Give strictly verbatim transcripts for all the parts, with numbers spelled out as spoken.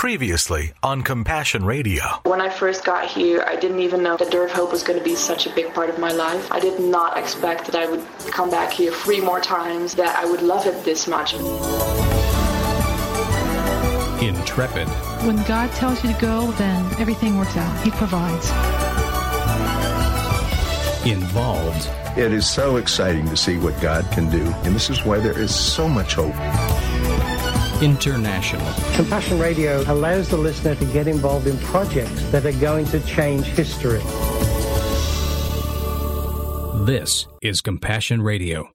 Previously on Compassion Radio. When I first got here, I didn't even know that Door of Hope was going to be such a big part of my life. I did not expect that I would come back here three more times, that I would love it this much. Intrepid. When God tells you to go, then everything works out. He provides. Involved. It is so exciting to see what God can do, and this is why there is so much hope. International. Compassion Radio allows the listener to get involved in projects that are going to change history. This is Compassion Radio.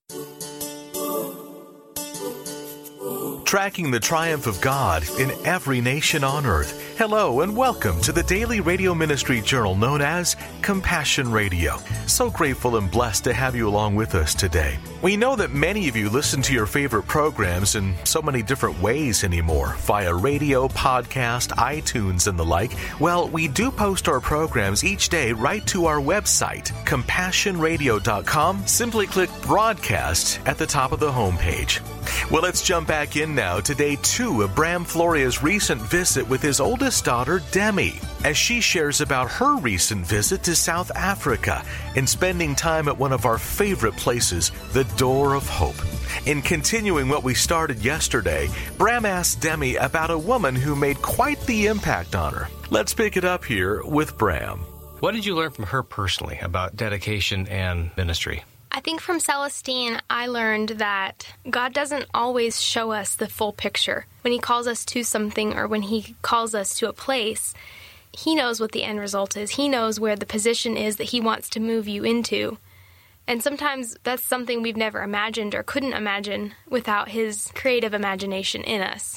Tracking the triumph of God in every nation on earth. Hello and welcome to the daily radio ministry journal known as Compassion Radio. So grateful and blessed to have you along with us today. We know that many of you listen to your favorite programs in so many different ways anymore, via radio, podcast, iTunes, and the like. Well, we do post our programs each day right to our website, compassion radio dot com. Simply click Broadcast at the top of the homepage. Well, let's jump back in now to day two of Bram Floria's recent visit with his oldest daughter, Demi, as she shares about her recent visit to South Africa and spending time at one of our favorite places, the Door of Hope. In continuing what we started yesterday, Bram asked Demi about a woman who made quite the impact on her. Let's pick it up here with Bram. What did you learn from her personally about dedication and ministry? I think from Celestine, I learned that God doesn't always show us the full picture. When He calls us to something or when He calls us to a place, He knows what the end result is. He knows where the position is that He wants to move you into. And sometimes that's something we've never imagined or couldn't imagine without His creative imagination in us.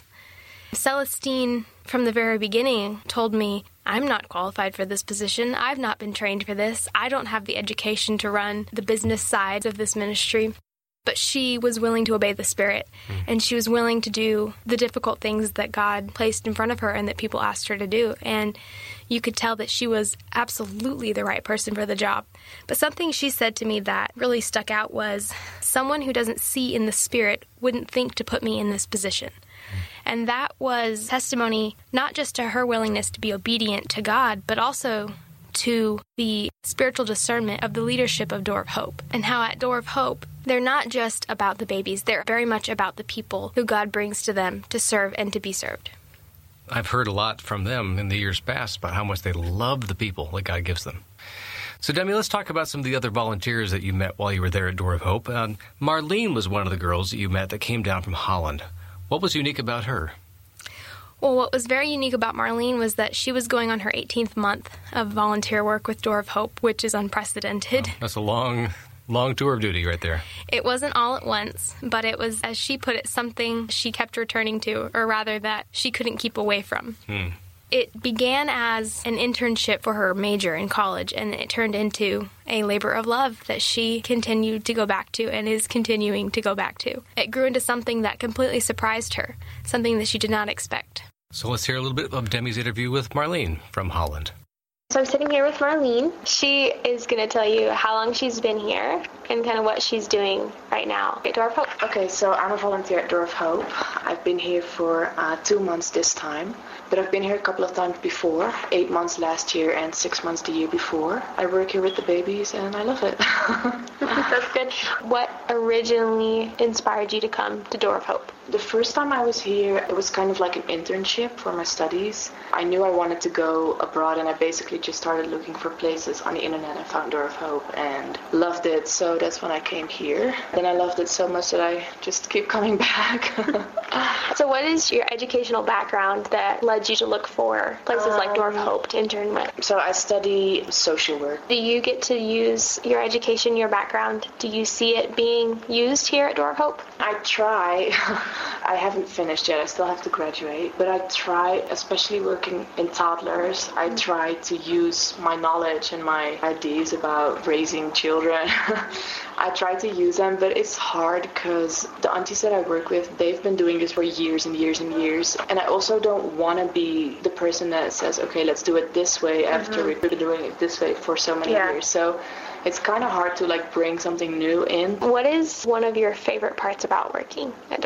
Celestine, from the very beginning, told me, I'm not qualified for this position. I've not been trained for this. I don't have the education to run the business side of this ministry. But she was willing to obey the Spirit, and she was willing to do the difficult things that God placed in front of her and that people asked her to do. And you could tell that she was absolutely the right person for the job. But something she said to me that really stuck out was, someone who doesn't see in the Spirit wouldn't think to put me in this position. And that was testimony not just to her willingness to be obedient to God, but also to the spiritual discernment of the leadership of Door of Hope. And how at Door of Hope, they're not just about the babies, they're very much about the people who God brings to them to serve and to be served. I've heard a lot from them in the years past about how much they love the people that God gives them. So, Demi, let's talk about some of the other volunteers that you met while you were there at Door of Hope. Um, Marlene was one of the girls that you met that came down from Holland. What was unique about her? Well, what was very unique about Marlene was that she was going on her eighteenth month of volunteer work with Door of Hope, which is unprecedented. Oh, that's a long, long tour of duty right there. It wasn't all at once, but it was, as she put it, something she kept returning to, or rather that she couldn't keep away from. Hmm. It began as an internship for her major in college, and it turned into a labor of love that she continued to go back to and is continuing to go back to. It grew into something that completely surprised her, something that she did not expect. So let's hear a little bit of Demi's interview with Marlene from Holland. So I'm sitting here with Marlene. She is going to tell you how long she's been here and kind of what she's doing right now at Door of Hope. Okay, so I'm a volunteer at Door of Hope. I've been here for uh, two months this time, but I've been here a couple of times before, eight months last year and six months the year before. I work here with the babies and I love it. That's good. What originally inspired you to come to Door of Hope? The first time I was here, it was kind of like an internship for my studies. I knew I wanted to go abroad, and I basically just started looking for places on the internet and found Door of Hope and loved it. So that's when I came here. Then I loved it so much that I just keep coming back. So what is your educational background that led you to look for places um, like Door of Hope to intern with? So I study social work. Do you get to use your education, your background? Do you see it being used here at Door of Hope? I try. I haven't finished yet. I still have to graduate. But I try, especially working in toddlers, I try to use my knowledge and my ideas about raising children. I try to use them, but it's hard because the aunties that I work with, they've been doing this for years and years and years. And I also don't want to be the person that says, okay, let's do it this way after mm-hmm. we've been doing it this way for so many yeah. years. So it's kind of hard to like bring something new in. What is one of your favorite parts about working at Door of Hope?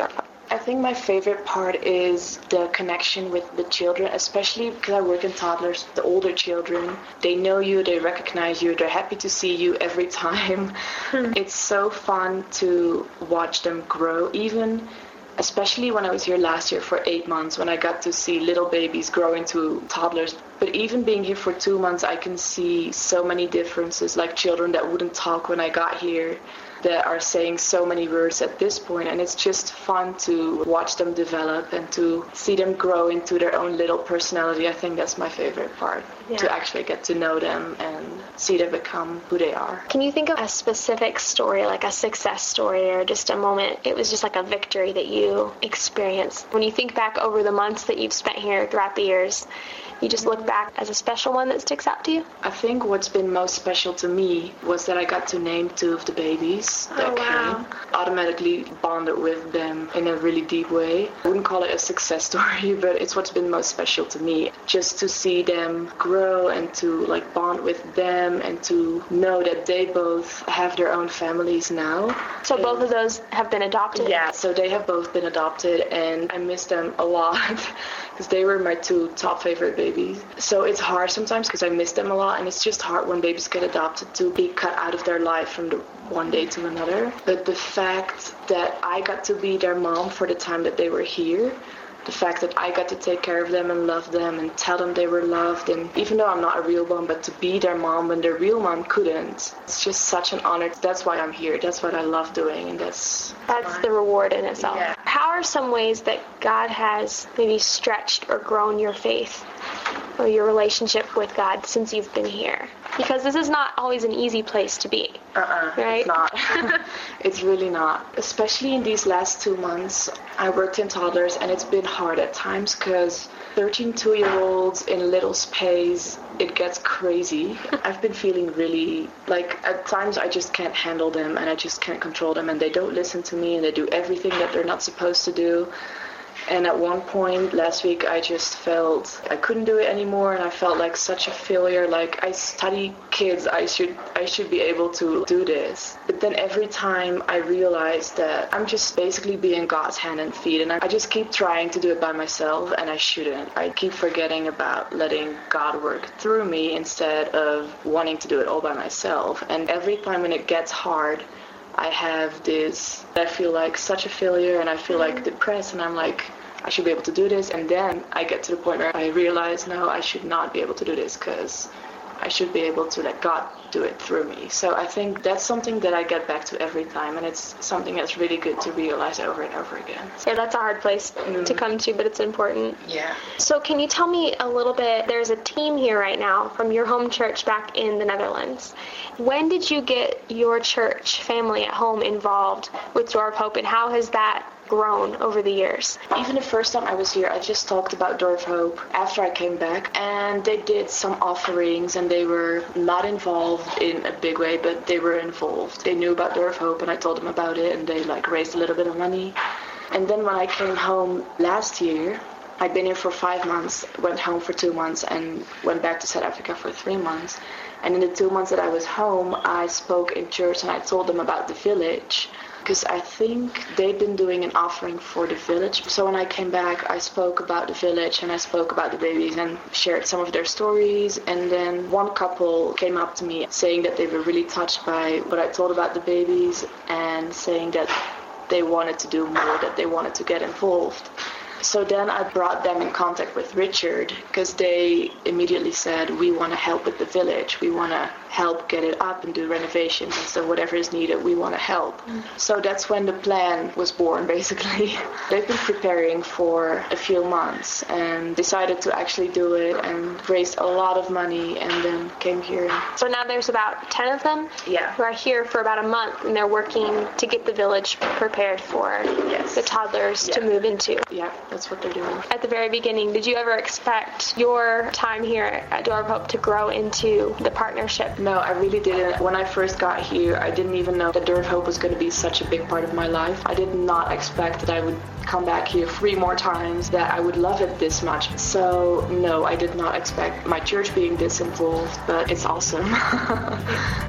I think my favorite part is the connection with the children, especially because I work in toddlers, the older children. They know you, they recognize you, they're happy to see you every time. It's so fun to watch them grow, even especially when I was here last year for eight months, when I got to see little babies grow into toddlers. But even being here for two months, I can see so many differences, like children that wouldn't talk when I got here, that are saying so many words at this point, and it's just fun to watch them develop and to see them grow into their own little personality. I think that's my favorite part, yeah. To actually get to know them and see them become who they are. Can you think of a specific story, like a success story or just a moment, it was just like a victory that you experienced? When you think back over the months that you've spent here throughout the years, you just look back as a special one that sticks out to you? I think what's been most special to me was that I got to name two of the babies that oh, wow. came. Automatically bonded with them in a really deep way. I wouldn't call it a success story, but it's what's been most special to me. Just to see them grow and to like bond with them and to know that they both have their own families now. So and, both of those have been adopted? Yeah, so they have both been adopted, and I miss them a lot because they were my two top favorite babies. So it's hard sometimes because I miss them a lot, and it's just hard when babies get adopted to be cut out of their life from the one day to another. But the fact that I got to be their mom for the time that they were here, the fact that I got to take care of them and love them and tell them they were loved, and even though I'm not a real mom, but to be their mom when their real mom couldn't, it's just such an honor. That's why I'm here. That's what I love doing, and that's that's fun. The reward in itself. Yeah. How are some ways that God has maybe stretched or grown your faith or your relationship with God since you've been here? Because this is not always an easy place to be. Uh-uh, right? It's not. It's really not. Especially in these last two months, I worked in toddlers, and it's been hard at times because thirteen two-year-olds in a little space, it gets crazy. I've been feeling really, like, at times I just can't handle them, and I just can't control them, and they don't listen to me, and they do everything that they're not supposed to do. And at one point last week, I just felt I couldn't do it anymore, and I felt like such a failure. Like, I study kids, I should I should be able to do this. But then every time I realized that I'm just basically being God's hand and feet, and I just keep trying to do it by myself, and I shouldn't. I keep forgetting about letting God work through me instead of wanting to do it all by myself. And every time when it gets hard, I have this, I feel like such a failure, and I feel like depressed, and I'm like, I should be able to do this. And then I get to the point where I realize, no, I should not be able to do this because I should be able to let God do it through me. So I think that's something that I get back to every time, and it's something that's really good to realize over and over again. Yeah, that's a hard place mm. to come to, but it's important. Yeah. So can you tell me a little bit, there's a team here right now from your home church back in the Netherlands. When did you get your church family at home involved with Door of Hope, and how has that grown over the years? Even the first time I was here, I just talked about Door of Hope after I came back, and they did some offerings, and they were not involved in a big way, but they were involved. They knew about Door of Hope, and I told them about it, and they like raised a little bit of money. And then when I came home last year, I'd been here for five months, went home for two months, and went back to South Africa for three months. And in the two months that I was home, I spoke in church, and I told them about the village, because I think they've been doing an offering for the village. So when I came back, I spoke about the village, and I spoke about the babies and shared some of their stories. And then one couple came up to me saying that they were really touched by what I told about the babies, and saying that they wanted to do more, that they wanted to get involved. So then I brought them in contact with Richard, because they immediately said, we want to help with the village. We want to help get it up and do renovations. And so whatever is needed, we want to help. Mm. So that's when the plan was born, basically. They've been preparing for a few months and decided to actually do it, and raised a lot of money, and then came here. So now there's about ten of them? Yeah. Who are here for about a month, and they're working to get the village prepared for yes. the toddlers yeah. to move into. Yeah, that's what they're doing. At the very beginning, did you ever expect your time here at Door of Hope to grow into the partnership? No, I really didn't. When I first got here, I didn't even know that Door of Hope was going to be such a big part of my life. I did not expect that I would come back here three more times, that I would love it this much. So, no, I did not expect my church being this involved, but it's awesome.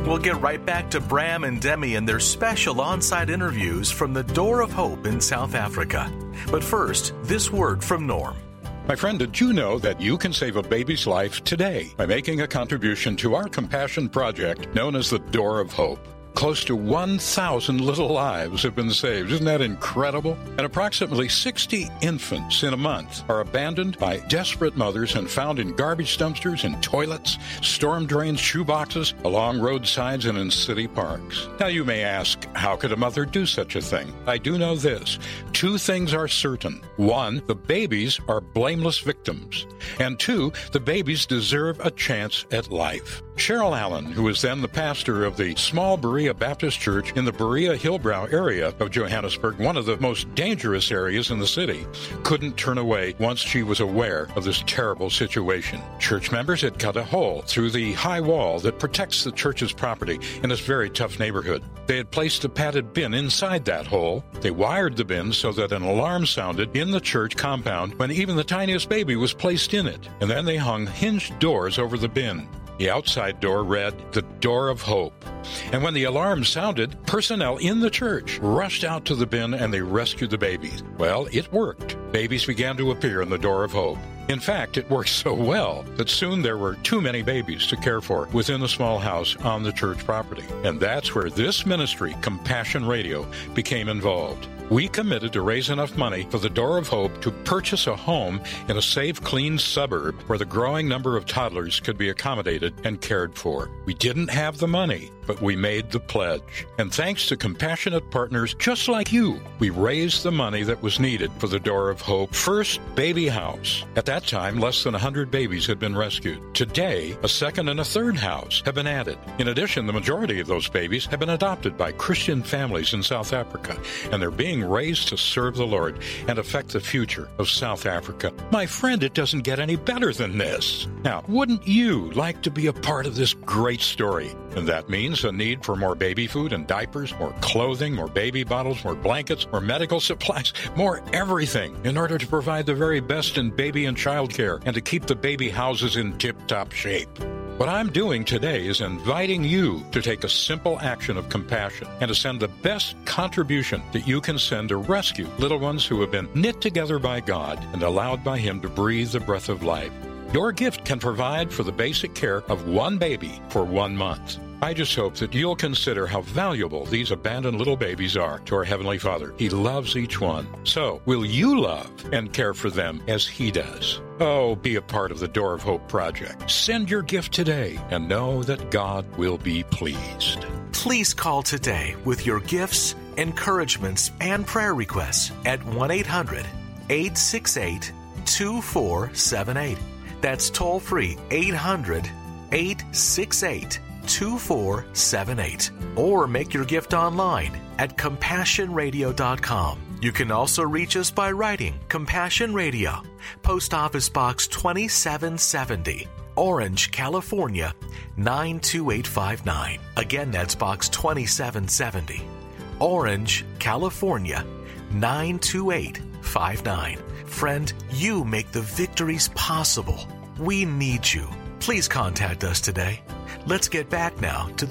We'll get right back to Bram and Demi and their special on-site interviews from the Door of Hope in South Africa. But first, this word from Norm. My friend, did you know that you can save a baby's life today by making a contribution to our compassion project known as the Door of Hope? Close to one thousand little lives have been saved. Isn't that incredible? And approximately sixty infants in a month are abandoned by desperate mothers and found in garbage dumpsters, in toilets, storm drains, shoeboxes, along roadsides, and in city parks. Now you may ask, how could a mother do such a thing? I do know this. Two things are certain. One, the babies are blameless victims. And two, the babies deserve a chance at life. Cheryl Allen, who was then the pastor of the small Berea Baptist Church in the Berea-Hillbrow area of Johannesburg, one of the most dangerous areas in the city, couldn't turn away once she was aware of this terrible situation. Church members had cut a hole through the high wall that protects the church's property in this very tough neighborhood. They had placed a padded bin inside that hole. They wired the bin so that an alarm sounded in the church compound when even the tiniest baby was placed in it. And then they hung hinged doors over the bin. The outside door read, "The Door of Hope." And when the alarm sounded, personnel in the church rushed out to the bin and they rescued the babies. Well, it worked. Babies began to appear in the Door of Hope. In fact, it worked so well that soon there were too many babies to care for within the small house on the church property. And that's where this ministry, Compassion Radio, became involved. We committed to raise enough money for the Door of Hope to purchase a home in a safe, clean suburb where the growing number of toddlers could be accommodated and cared for. We didn't have the money, but we made the pledge. And thanks to compassionate partners just like you, we raised the money that was needed for the Door of Hope First Baby House. At that time, less than one hundred babies had been rescued. Today, a second and a third house have been added. In addition, the majority of those babies have been adopted by Christian families in South Africa, and they're being raised to serve the Lord and affect the future of South Africa. My friend, it doesn't get any better than this. Now, wouldn't you like to be a part of this great story? And that means a need for more baby food and diapers, more clothing, more baby bottles, more blankets, more medical supplies, more everything in order to provide the very best in baby and child care and to keep the baby houses in tip-top shape. What I'm doing today is inviting you to take a simple action of compassion and to send the best contribution that you can send to rescue little ones who have been knit together by God and allowed by Him to breathe the breath of life. Your gift can provide for the basic care of one baby for one month. I just hope that you'll consider how valuable these abandoned little babies are to our Heavenly Father. He loves each one. So, will you love and care for them as He does? Oh, be a part of the Door of Hope project. Send your gift today and know that God will be pleased. Please call today with your gifts, encouragements, and prayer requests at one eight hundred eight six eight two four seven eight. That's toll free eight hundred eight six eight two four seven eight. Or make your gift online at compassion radio dot com. You can also reach us by writing Compassion Radio, Post Office Box twenty-seven seventy, Orange, California, nine two eight five nine. Again, that's Box twenty-seven seventy, Orange, California, nine two eight five nine. Friend, you make the victories possible. We need you. Please contact us today. Let's get back now to the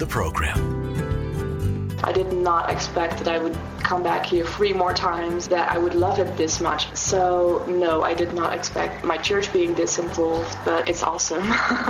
program. I did not expect that I would come back here three more times, that I would love it this much. So, no, I did not expect my church being this involved, but it's awesome.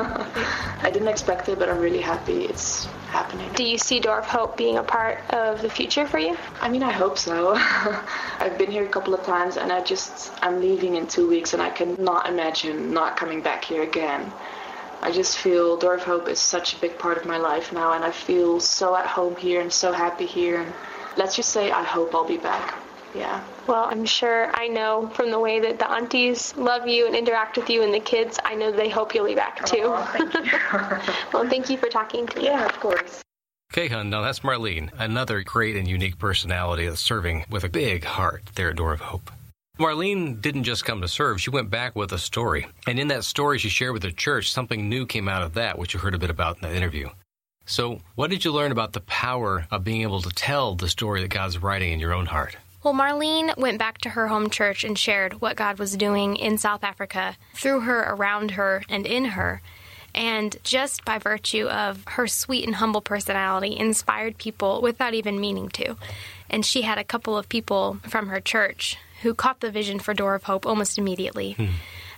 I didn't expect it, but I'm really happy it's happening. Do you see Door of Hope being a part of the future for you? I mean, I hope so. I've been here a couple of times, and I just, I'm leaving in two weeks, and I cannot imagine not coming back here again. I just feel Door of Hope is such a big part of my life now, and I feel so at home here and so happy here. And let's just say I hope I'll be back. Yeah. Well, I'm sure, I know from the way that the aunties love you and interact with you and the kids, I know they hope you'll be back too. Oh, thank you. Well, thank you for talking to me. Yeah, of course. Okay, hun, now that's Marlene, another great and unique personality that's serving with a big heart there at Door of Hope. Marlene didn't just come to serve, she went back with a story. And in that story she shared with the church, something new came out of that, which you heard a bit about in that interview. So what did you learn about the power of being able to tell the story that God's writing in your own heart? Well, Marlene went back to her home church and shared what God was doing in South Africa, through her, around her, and in her. And just by virtue of her sweet and humble personality, inspired people without even meaning to. And she had a couple of people from her church who caught the vision for Door of Hope almost immediately. Hmm.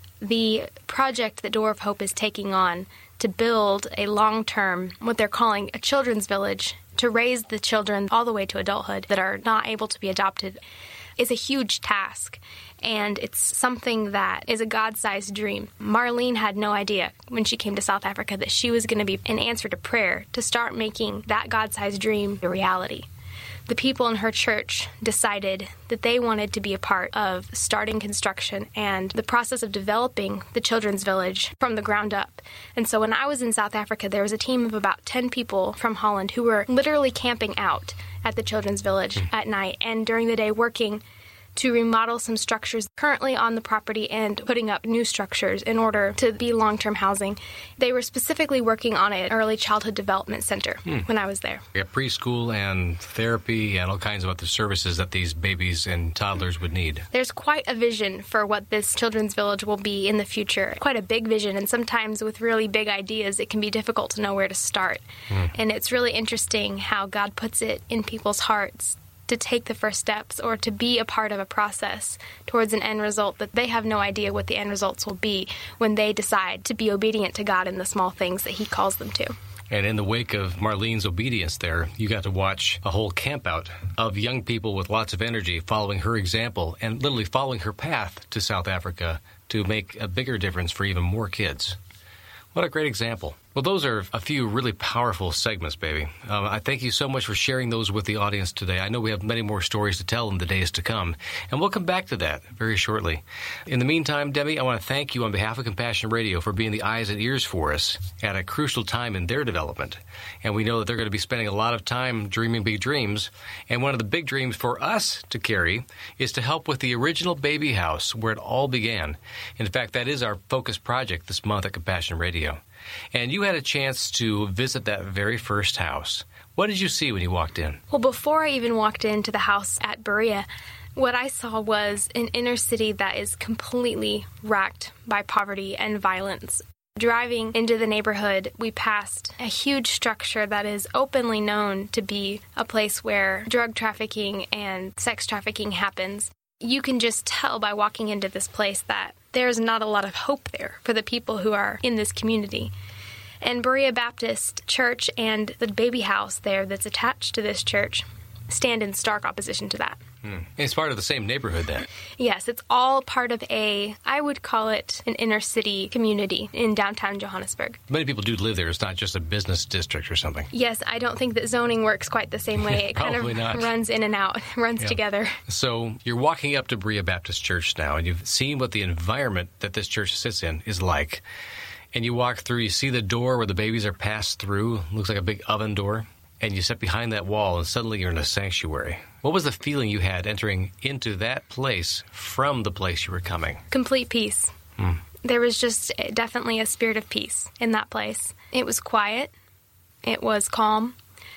The project that Door of Hope is taking on to build a long-term, what they're calling a children's village, to raise the children all the way to adulthood that are not able to be adopted, is a huge task. And it's something that is a God-sized dream. Marlene had no idea when she came to South Africa that she was going to be an answer to prayer to start making that God-sized dream a reality. The people in her church decided that they wanted to be a part of starting construction and the process of developing the children's village from the ground up. And so when I was in South Africa, there was a team of about ten people from Holland who were literally camping out at the children's village at night and during the day working to remodel some structures currently on the property and putting up new structures in order to be long-term housing. They were specifically working on an early childhood development center hmm. when I was there. Yeah, preschool and therapy and all kinds of other services that these babies and toddlers would need. There's quite a vision for what this children's village will be in the future. Quite a big vision, and sometimes with really big ideas, it can be difficult to know where to start. Hmm. And it's really interesting how God puts it in people's hearts to take the first steps or to be a part of a process towards an end result that they have no idea what the end results will be when they decide to be obedient to God in the small things that He calls them to. And in the wake of Marlene's obedience there, you got to watch a whole campout of young people with lots of energy following her example and literally following her path to South Africa to make a bigger difference for even more kids. What a great example. Well, those are a few really powerful segments, baby. Um, I thank you so much for sharing those with the audience today. I know we have many more stories to tell in the days to come, and we'll come back to that very shortly. In the meantime, Debbie, I want to thank you on behalf of Compassion Radio for being the eyes and ears for us at a crucial time in their development. And we know that they're going to be spending a lot of time dreaming big dreams. And one of the big dreams for us to carry is to help with the original baby house where it all began. In fact, that is our focus project this month at Compassion Radio. And you had a chance to visit that very first house. What did you see when you walked in? Well, before I even walked into the house at Berea, what I saw was an inner city that is completely racked by poverty and violence. Driving into the neighborhood, we passed a huge structure that is openly known to be a place where drug trafficking and sex trafficking happens. You can just tell by walking into this place that there's not a lot of hope there for the people who are in this community. And Berea Baptist Church and the baby house there that's attached to this church stand in stark opposition to that. Hmm. It's part of the same neighborhood then? Yes, it's all part of a, I would call it an inner city community in downtown Johannesburg. Many people do live there. It's not just a business district or something. Yes, I don't think that zoning works quite the same way. It kind of not. runs in and out, runs yeah. together. So you're walking up to Berea Baptist Church now, and you've seen what the environment that this church sits in is like. And you walk through, you see the door where the babies are passed through. Looks like a big oven door. And you step behind that wall, and suddenly you're in a sanctuary. What was the feeling you had entering into that place from the place you were coming? Complete peace. Hmm. There was just definitely a spirit of peace in that place. It was quiet. It was calm.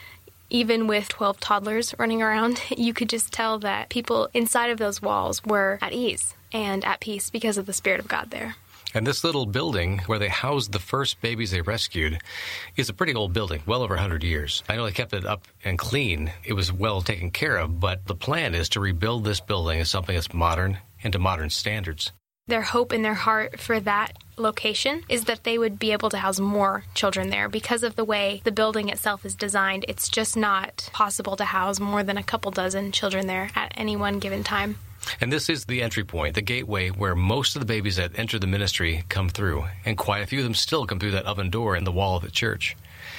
Even with twelve toddlers running around, you could just tell that people inside of those walls were at ease and at peace because of the Spirit of God there. And this little building where they housed the first babies they rescued is a pretty old building, well over one hundred years. I know they kept it up and clean. It was well taken care of, but the plan is to rebuild this building as something that's modern and to modern standards. Their hope in their heart for that location is that they would be able to house more children there. Because of the way the building itself is designed, it's just not possible to house more than a couple dozen children there at any one given time. And this is the entry point, the gateway where most of the babies that enter the ministry come through. And quite a few of them still come through that oven door in the wall of the church.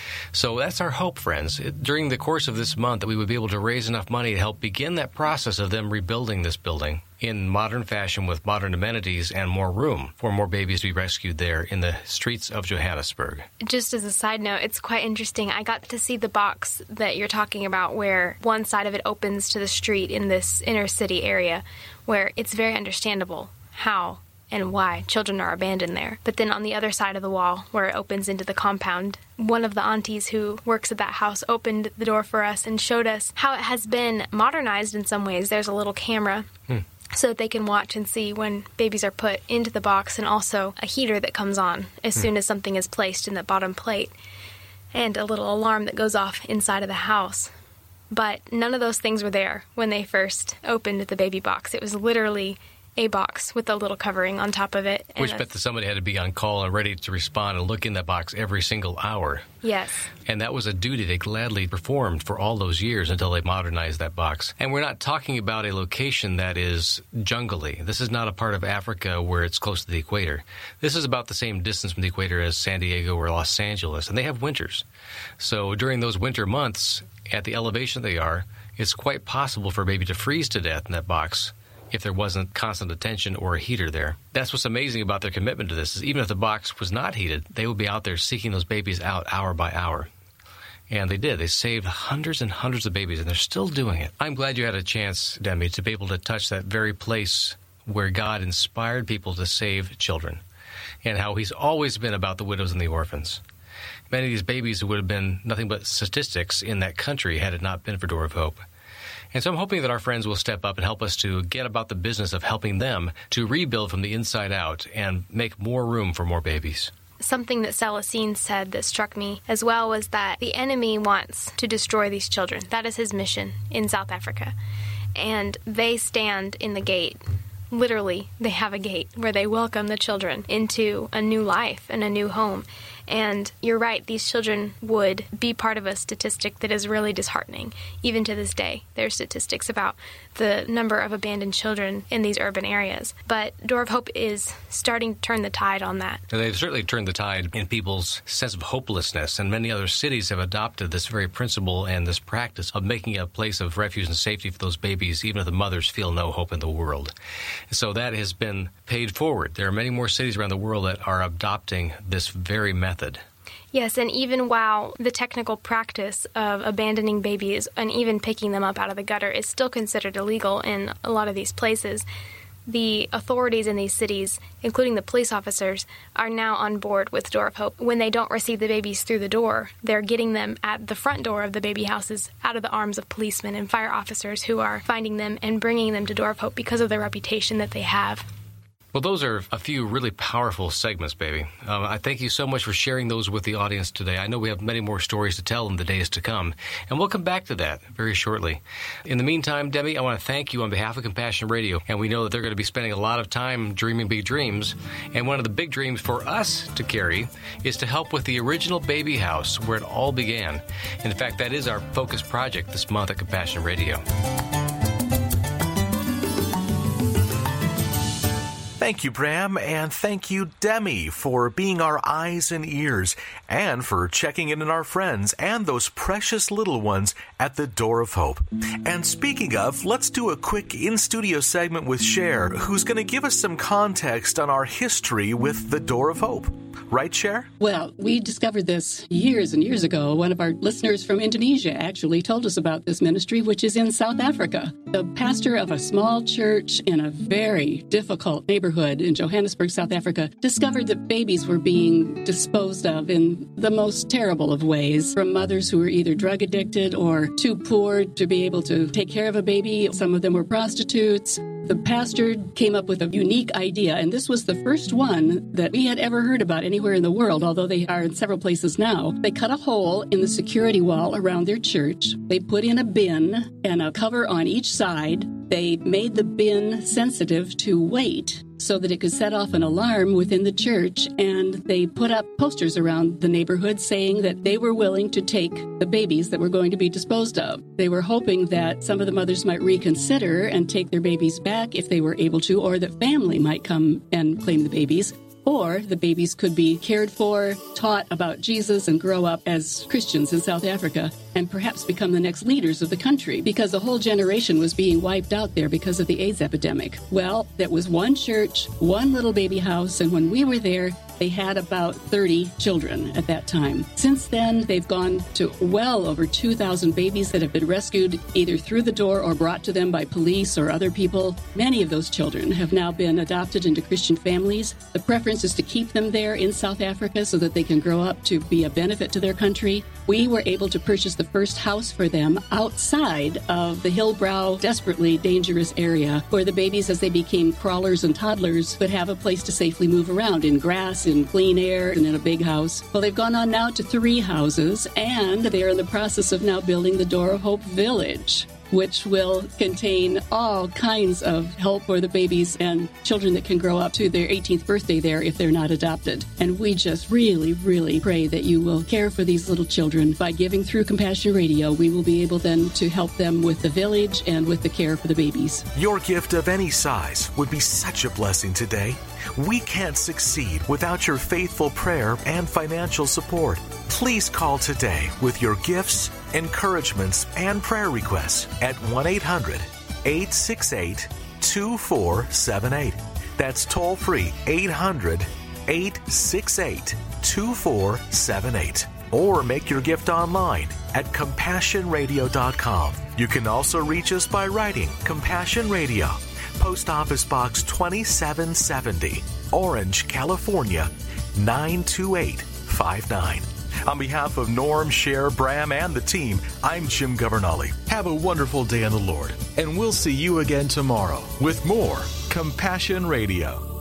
So that's our hope, friends, it, during the course of this month, that we would be able to raise enough money to help begin that process of them rebuilding this building in modern fashion with modern amenities and more room for more babies to be rescued there in the streets of Johannesburg. Just as a side note, it's quite interesting. I got to see the box that you're talking about where one side of it opens to the street in this inner city area where it's very understandable how and why children are abandoned there. But then on the other side of the wall, where it opens into the compound, one of the aunties who works at that house opened the door for us and showed us how it has been modernized in some ways. There's a little camera. Hmm. so that they can watch and see when babies are put into the box, and also a heater that comes on as soon as something is placed in the bottom plate, and a little alarm that goes off inside of the house. But none of those things were there when they first opened the baby box. It was literally a box with a little covering on top of it. Which meant that somebody had to be on call and ready to respond and look in that box every single hour. Yes. And that was a duty they gladly performed for all those years until they modernized that box. And we're not talking about a location that is jungly. This is not a part of Africa where it's close to the equator. This is about the same distance from the equator as San Diego or Los Angeles, and they have winters. So during those winter months, at the elevation they are, it's quite possible for a baby to freeze to death in that box if there wasn't constant attention or a heater there. That's what's amazing about their commitment to this, is even if the box was not heated, they would be out there seeking those babies out hour by hour. And they did. They saved hundreds and hundreds of babies, and they're still doing it. I'm glad you had a chance, Demi, to be able to touch that very place where God inspired people to save children, and how he's always been about the widows and the orphans. Many of these babies would have been nothing but statistics in that country had it not been for Door of Hope. And so I'm hoping that our friends will step up and help us to get about the business of helping them to rebuild from the inside out and make more room for more babies. Something that Celestine said that struck me as well was that the enemy wants to destroy these children. That is his mission in South Africa. And they stand in the gate. Literally, they have a gate where they welcome the children into a new life and a new home. And you're right, these children would be part of a statistic that is really disheartening. Even to this day, there are statistics about the number of abandoned children in these urban areas. But Door of Hope is starting to turn the tide on that. And they've certainly turned the tide in people's sense of hopelessness, and many other cities have adopted this very principle and this practice of making a place of refuge and safety for those babies, even if the mothers feel no hope in the world. So that has been paid forward. There are many more cities around the world that are adopting this very method. Method. Yes, and even while the technical practice of abandoning babies and even picking them up out of the gutter is still considered illegal in a lot of these places, the authorities in these cities, including the police officers, are now on board with Door of Hope. When they don't receive the babies through the door, they're getting them at the front door of the baby houses out of the arms of policemen and fire officers who are finding them and bringing them to Door of Hope because of the reputation that they have. Well, those are a few really powerful segments, baby. Um, I thank you so much for sharing those with the audience today. I know we have many more stories to tell in the days to come, and we'll come back to that very shortly. In the meantime, Demi, I want to thank you on behalf of Compassion Radio, and we know that they're going to be spending a lot of time dreaming big dreams, and one of the big dreams for us to carry is to help with the original baby house where it all began. And in fact, that is our focus project this month at Compassion Radio. Thank you, Bram, and thank you, Demi, for being our eyes and ears, and for checking in on our friends and those precious little ones at the Door of Hope. And speaking of, let's do a quick in-studio segment with Cher, who's going to give us some context on our history with the Door of Hope. Right, Cher? Well, we discovered this years and years ago. One of our listeners from Indonesia actually told us about this ministry, which is in South Africa. The pastor of a small church in a very difficult neighborhood in Johannesburg, South Africa, discovered that babies were being disposed of in the most terrible of ways from mothers who were either drug addicted or too poor to be able to take care of a baby. Some of them were prostitutes. The pastor came up with a unique idea, and this was the first one that we had ever heard about anywhere in the world, although they are in several places now. They cut a hole in the security wall around their church. They put in a bin and a cover on each side. They made the bin sensitive to weight so that it could set off an alarm within the church, and they put up posters around the neighborhood saying that they were willing to take the babies that were going to be disposed of. They were hoping that some of the mothers might reconsider and take their babies back if they were able to, or that family might come and claim the babies. Or the babies could be cared for, taught about Jesus, and grow up as Christians in South Africa, and perhaps become the next leaders of the country, because a whole generation was being wiped out there because of the AIDS epidemic. Well, there was one church, one little baby house, and when we were there, they had about thirty children at that time. Since then, they've gone to well over two thousand babies that have been rescued either through the door or brought to them by police or other people. Many of those children have now been adopted into Christian families. The preference is to keep them there in South Africa so that they can grow up to be a benefit to their country. We were able to purchase the the first house for them outside of the Hillbrow, desperately dangerous area where the babies, as they became crawlers and toddlers, would have a place to safely move around in grass, in clean air, and in a big house. Well, they've gone on now to three houses, and they are in the process of now building the Door of Hope Village, which will contain all kinds of help for the babies and children that can grow up to their eighteenth birthday there if they're not adopted. And we just really, really pray that you will care for these little children. By giving through Compassion Radio, we will be able then to help them with the village and with the care for the babies. Your gift of any size would be such a blessing today. We can't succeed without your faithful prayer and financial support. Please call today with your gifts, encouragements, and prayer requests at one eight hundred, eight six eight, two four seven eight. That's toll free eight hundred, eight six eight, two four seven eight. Or make your gift online at compassion radio dot com. You can also reach us by writing Compassion Radio, Post Office Box twenty-seven seventy, Orange, California, nine two eight five nine. On behalf of Norm, Cher, Bram, and the team, I'm Jim Governale. Have a wonderful day in the Lord, and we'll see you again tomorrow with more Compassion Radio.